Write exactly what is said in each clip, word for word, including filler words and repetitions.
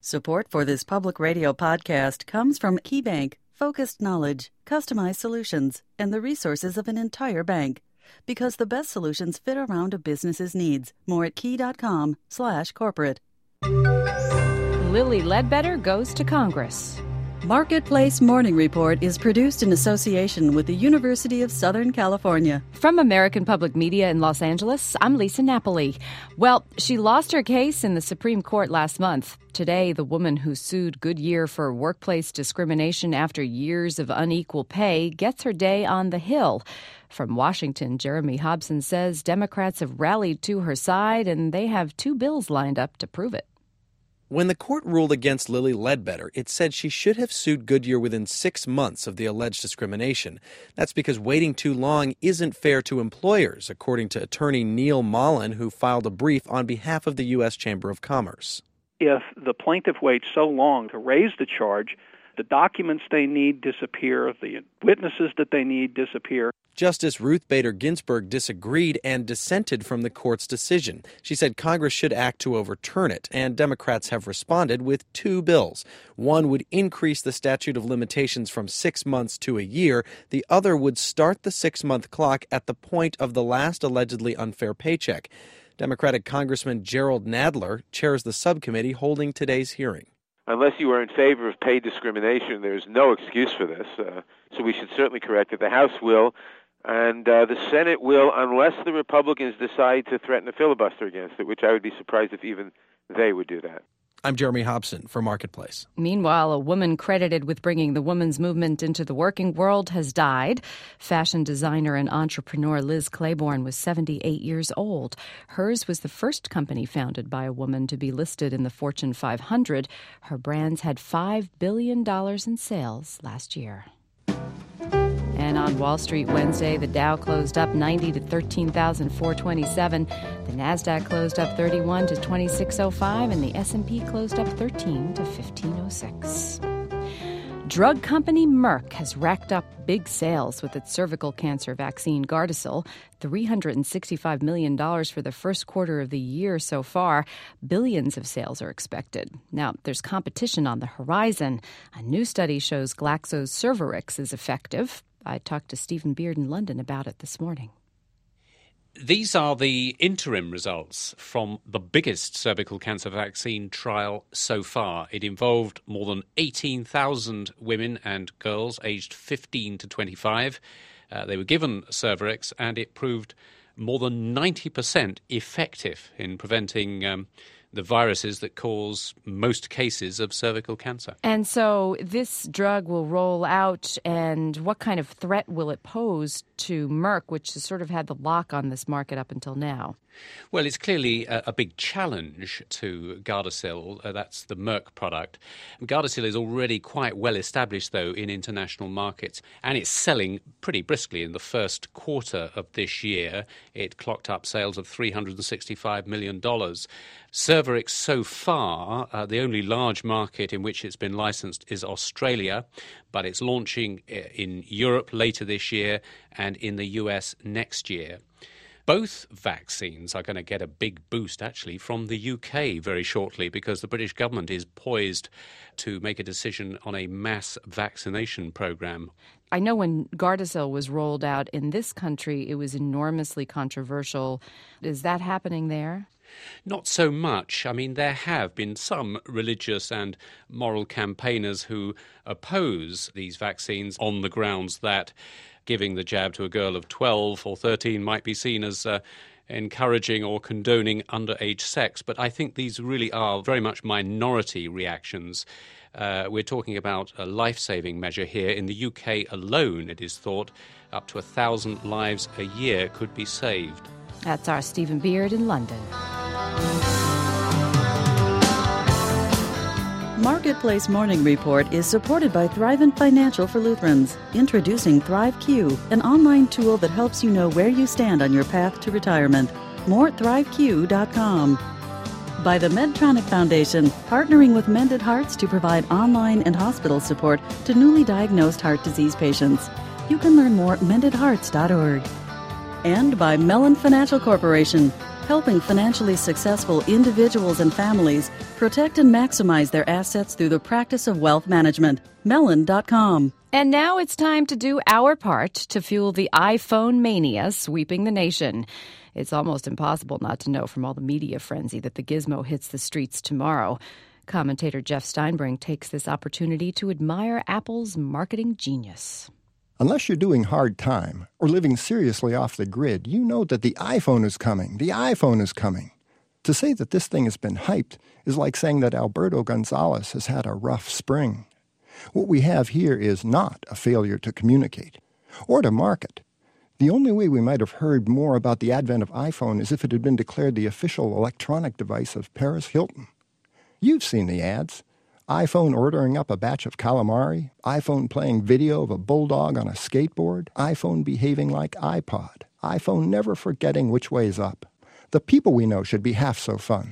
Support for this public radio podcast comes from KeyBank, focused knowledge, customized solutions, and the resources of an entire bank. Because the best solutions fit around a business's needs. More at key.com slash corporate. Lilly Ledbetter goes to Congress. Marketplace Morning Report is produced in association with the University of Southern California. From American Public Media in Los Angeles, I'm Lisa Napoli. Well, she lost her case in the Supreme Court last month. Today, the woman who sued Goodyear for workplace discrimination after years of unequal pay gets her day on the Hill. From Washington, Jeremy Hobson says Democrats have rallied to her side, and they have two bills lined up to prove it. When the court ruled against Lilly Ledbetter, it said she should have sued Goodyear within six months of the alleged discrimination. That's because waiting too long isn't fair to employers, according to attorney Neil Mullen, who filed a brief on behalf of the U S Chamber of Commerce. If the plaintiff waits so long to raise the charge, the documents they need disappear, the witnesses that they need disappear. Justice Ruth Bader Ginsburg disagreed and dissented from the court's decision. She said Congress should act to overturn it, and Democrats have responded with two bills. One would increase the statute of limitations from six months to a year. The other would start the six-month clock at the point of the last allegedly unfair paycheck. Democratic Congressman Gerald Nadler chairs the subcommittee holding today's hearing. Unless you are in favor of pay discrimination, there's no excuse for this. Uh, so we should certainly correct it. The House will, and uh, the Senate will, unless the Republicans decide to threaten a filibuster against it, which I would be surprised if even they would do that. I'm Jeremy Hobson for Marketplace. Meanwhile, a woman credited with bringing the women's movement into the working world has died. Fashion designer and entrepreneur Liz Claiborne was seventy-eight years old. Hers was the first company founded by a woman to be listed in the Fortune five hundred. Her brands had five billion dollars in sales last year. And on Wall Street Wednesday, the Dow closed up ninety to thirteen thousand four hundred twenty-seven. The Nasdaq closed up thirty-one to twenty-six oh five, and the S and P closed up thirteen to fifteen oh six. Drug company Merck has racked up big sales with its cervical cancer vaccine Gardasil, three hundred sixty-five million dollars for the first quarter of the year so far. Billions of sales are expected. Now, there's competition on the horizon. A new study shows Glaxo's Cervarix is effective. I talked to Stephen Beard in London about it this morning. These are the interim results from the biggest cervical cancer vaccine trial so far. It involved more than eighteen thousand women and girls aged fifteen to twenty-five. Uh, they were given Cervarix, and it proved more than ninety percent effective in preventing um, the viruses that cause most cases of cervical cancer. And so this drug will roll out, and what kind of threat will it pose to Merck, which has sort of had the lock on this market up until now? Well, it's clearly a, a big challenge to Gardasil. Uh, that's the Merck product. Gardasil is already quite well established, though, in international markets, and it's selling pretty briskly. In the first quarter of this year, it clocked up sales of three hundred sixty-five million dollars. Cervarix so far, uh, the only large market in which it's been licensed is Australia, but it's launching in Europe later this year and in the U S next year. Both vaccines are going to get a big boost, actually, from the U K very shortly, because the British government is poised to make a decision on a mass vaccination programme. I know when Gardasil was rolled out in this country, it was enormously controversial. Is that happening there? Not so much. I mean, there have been some religious and moral campaigners who oppose these vaccines on the grounds that giving the jab to a girl of twelve or thirteen might be seen as uh, encouraging or condoning underage sex. But I think these really are very much minority reactions. Uh, we're talking about a life-saving measure here. In the U K alone, it is thought up to a thousand lives a year could be saved. That's our Stephen Beard in London. Marketplace Morning Report is supported by Thrivent Financial for Lutherans. Introducing ThriveQ, an online tool that helps you know where you stand on your path to retirement. More at thrive q dot com. By the Medtronic Foundation, partnering with Mended Hearts to provide online and hospital support to newly diagnosed heart disease patients. You can learn more at mended hearts dot org. And by Mellon Financial Corporation. helping financially successful individuals and families protect and maximize their assets through the practice of wealth management. Mellon dot com. And now it's time to do our part to fuel the iPhone mania sweeping the nation. It's almost impossible not to know from all the media frenzy that the gizmo hits the streets tomorrow. Commentator Jeff Steinbrink takes this opportunity to admire Apple's marketing genius. Unless you're doing hard time or living seriously off the grid, you know that the iPhone is coming. The iPhone is coming. To say that this thing has been hyped is like saying that Alberto Gonzalez has had a rough spring. What we have here is not a failure to communicate or to market. The only way we might have heard more about the advent of iPhone is if it had been declared the official electronic device of Paris Hilton. You've seen the ads. iPhone ordering up a batch of calamari, iPhone playing video of a bulldog on a skateboard, iPhone behaving like iPod, iPhone never forgetting which way's up. The people we know should be half so fun.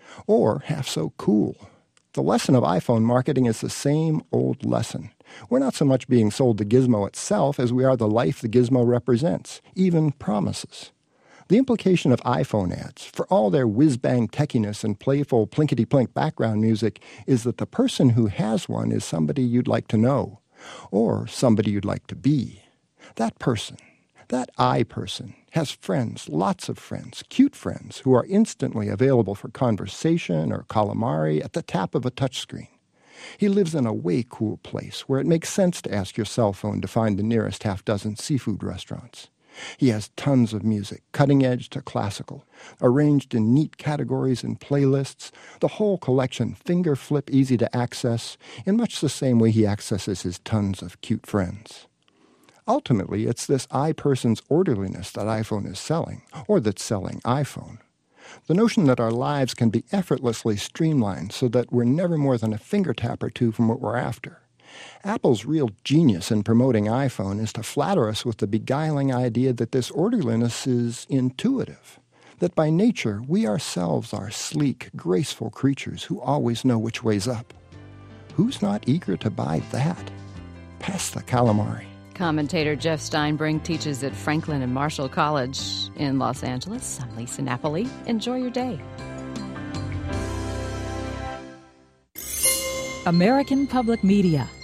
Or half so cool. The lesson of iPhone marketing is the same old lesson. We're not so much being sold the gizmo itself as we are the life the gizmo represents, even promises. The implication of iPhone ads, for all their whiz-bang techiness and playful plinkety-plink background music, is that the person who has one is somebody you'd like to know, or somebody you'd like to be. That person, that I person, has friends, lots of friends, cute friends, who are instantly available for conversation or calamari at the tap of a touchscreen. He lives in a way cool place where it makes sense to ask your cell phone to find the nearest half-dozen seafood restaurants. He has tons of music, cutting-edge to classical, arranged in neat categories and playlists, the whole collection finger-flip easy to access, in much the same way he accesses his tons of cute friends. Ultimately, it's this I person's orderliness that iPhone is selling, or that's selling iPhone. The notion that our lives can be effortlessly streamlined so that we're never more than a finger tap or two from what we're after. Apple's real genius in promoting iPhone is to flatter us with the beguiling idea that this orderliness is intuitive, that by nature we ourselves are sleek, graceful creatures who always know which way's up. Who's not eager to buy that? Pass the calamari. Commentator Jeff Steinbrink teaches at Franklin and Marshall College in Los Angeles. I'm Lisa Napoli. Enjoy your day. American Public Media